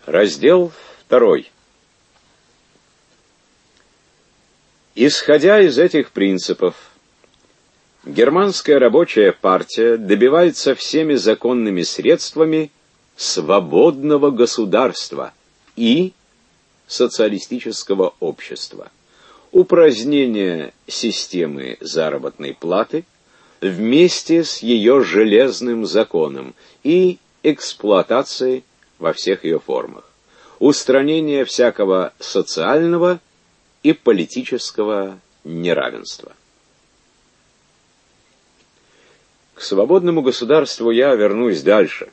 Раздел 2. Исходя из этих принципов, германская рабочая партия добивается всеми законными средствами свободного государства и социалистического общества, упразднения системы заработной платы вместе с ее железным законом и эксплуатации во всех ее формах, устранения всякого социального и политического неравенства. К свободному государству я вернусь дальше.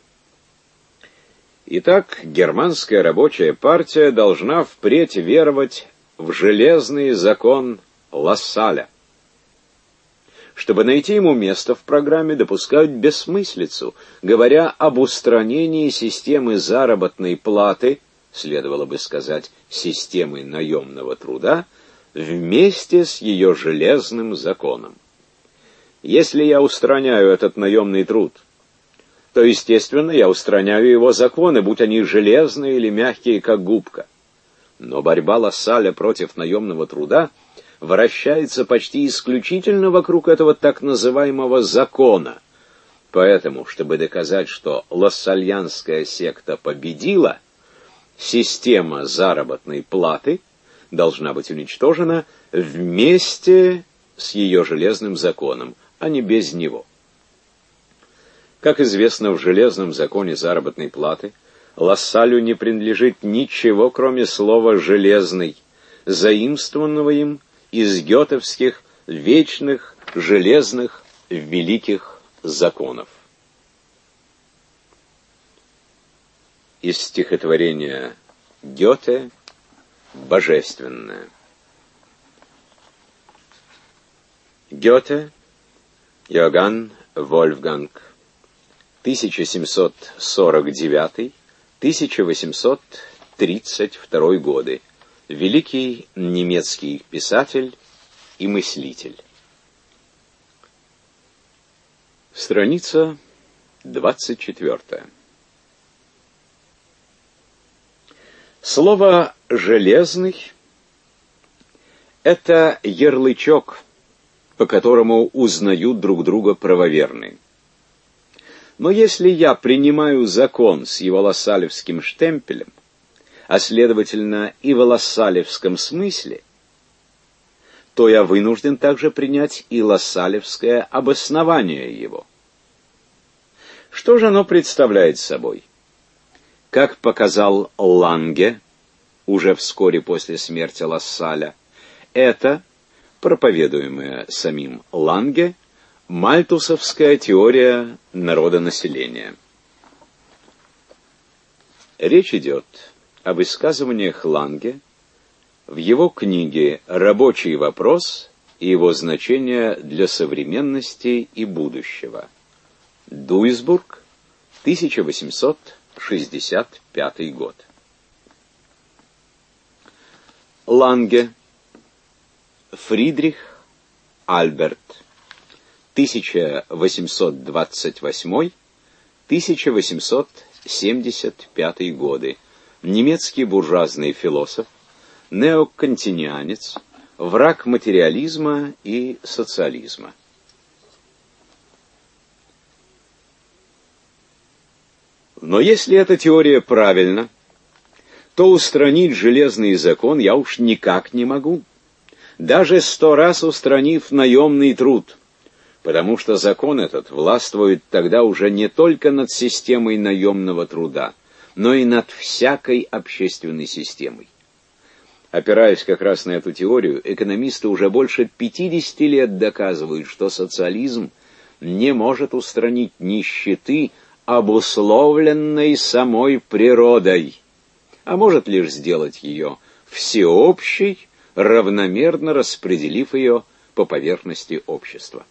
Итак, германская рабочая партия должна впредь веровать в железный закон Лассаля. Чтобы найти ему место в программе, допускают бессмыслицу, говоря об устранении системы заработной платы, следовало бы сказать, системы наемного труда, вместе с ее железным законом. Если я устраняю этот наемный труд, то, естественно, я устраняю его законы, будь они железные или мягкие, как губка. Но борьба Лассаля против наемного труда вращается почти исключительно вокруг этого так называемого закона. Поэтому, чтобы доказать, что лассальянская секта победила, система заработной платы должна быть уничтожена вместе с ее железным законом, а не без него. Как известно, в железном законе заработной платы Лассалю не принадлежит ничего, кроме слова «железный», заимствованного им из гетовских вечных железных великих законов. Из стихотворения Гёте «Божественное». Гёте, Иоганн Вольфганг, 1749-1832 годы. Великий немецкий писатель и мыслитель. Страница 24. Слово «железный» — это ярлычок, по которому узнают друг друга правоверные. Но если я принимаю закон с его лассалевским штемпелем, а следовательно и в лассалевском смысле, то я вынужден также принять и лассалевское обоснование его. Что же оно представляет собой? Как показал Ланге, уже вскоре после смерти Лассаля, это, проповедуемая самим Ланге, мальтусовская теория народонаселения. Речь идет о высказываниях Ланге в его книге «Рабочий вопрос и его значение для современности и будущего». Дуйсбург, 1865 год. Ланге, Фридрих Альберт, 1828-1875 годы. Немецкий буржуазный философ, неокантинианец, враг материализма и социализма. Но если эта теория правильна, то устранить железный закон я уж никак не могу, даже 100 раз устранив наемный труд, потому что закон этот властвует тогда уже не только над системой наемного труда, но и над всякой общественной системой. Опираясь как раз на эту теорию, экономисты уже больше 50 лет доказывают, что социализм не может устранить нищеты, обусловленной самой природой, а может лишь сделать ее всеобщей, равномерно распределив ее по поверхности общества.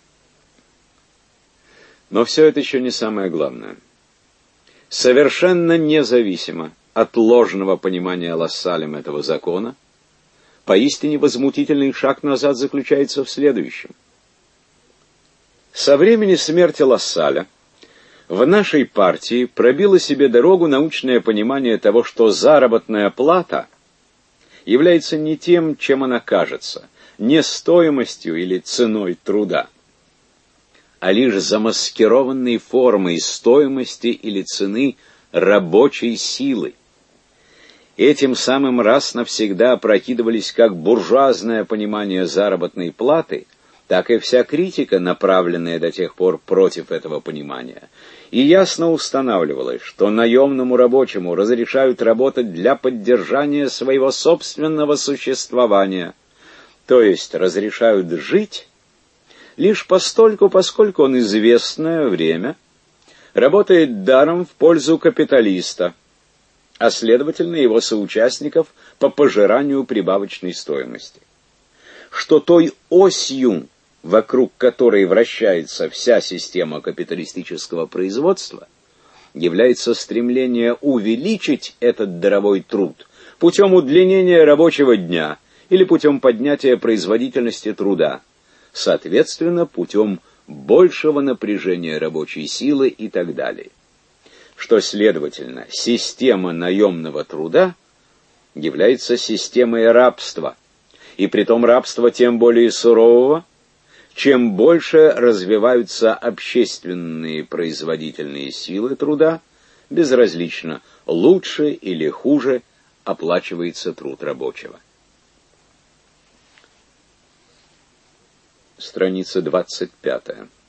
Но все это еще не самое главное. Совершенно независимо от ложного понимания Лассалем этого закона, поистине возмутительный шаг назад заключается в следующем. Со времени смерти Лассаля В нашей партии пробило себе дорогу научное понимание того, что заработная плата является не тем, чем она кажется, не стоимостью или ценой труда, а лишь замаскированной формой стоимости или цены рабочей силы. Этим самым раз навсегда опрокидывались как буржуазное понимание заработной платы, так и вся критика, направленная до тех пор против этого понимания. И ясно устанавливалось, что наемному рабочему разрешают работать для поддержания своего собственного существования, то есть разрешают жить лишь постольку, поскольку он известное время работает даром в пользу капиталиста, а следовательно его соучастников по пожиранию прибавочной стоимости. Что той осью, вокруг которой вращается вся система капиталистического производства, является стремление увеличить этот даровой труд путем удлинения рабочего дня или путем поднятия производительности труда, соответственно, путем большего напряжения рабочей силы и так далее. Что, следовательно, система наемного труда является системой рабства, и притом рабства тем более сурового, чем больше развиваются общественные производительные силы труда, безразлично, лучше или хуже оплачивается труд рабочего. Страница 25.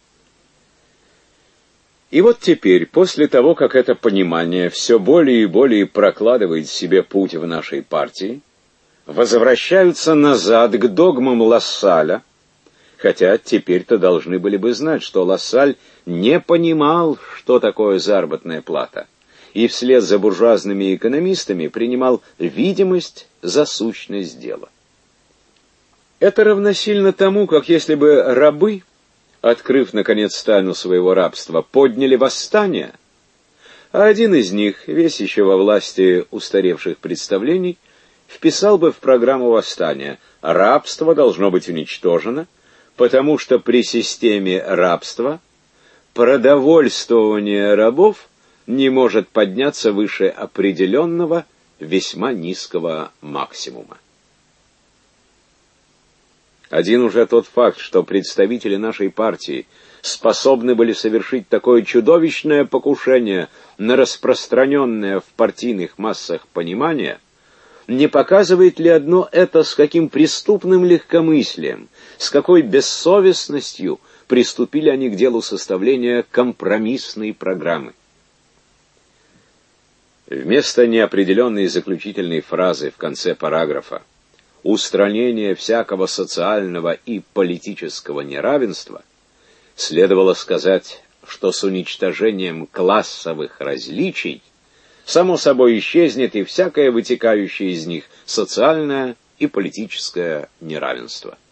И вот теперь, после того, как это понимание все более и более прокладывает себе путь в нашей партии, возвращаются назад к догмам Лассаля, хотя теперь-то должны были бы знать, что Лассаль не понимал, что такое заработная плата, и вслед за буржуазными экономистами принимал видимость за сущность дела. Это равносильно тому, как если бы рабы, открыв, наконец, тайну своего рабства, подняли восстание, а один из них, весь еще во власти устаревших представлений, вписал бы в программу восстания: рабство должно быть уничтожено, потому что при системе рабства продовольствование рабов не может подняться выше определенного, весьма низкого максимума. Один уже тот факт, что представители нашей партии способны были совершить такое чудовищное покушение на распространенное в партийных массах понимание, не показывает ли одно это, с каким преступным легкомыслием, с какой бессовестностью приступили они к делу составления компромиссной программы? Вместо неопределенной заключительной фразы в конце параграфа «устранение всякого социального и политического неравенства» следовало сказать, что с уничтожением классовых различий само собой исчезнет и всякое вытекающее из них социальное и политическое неравенство.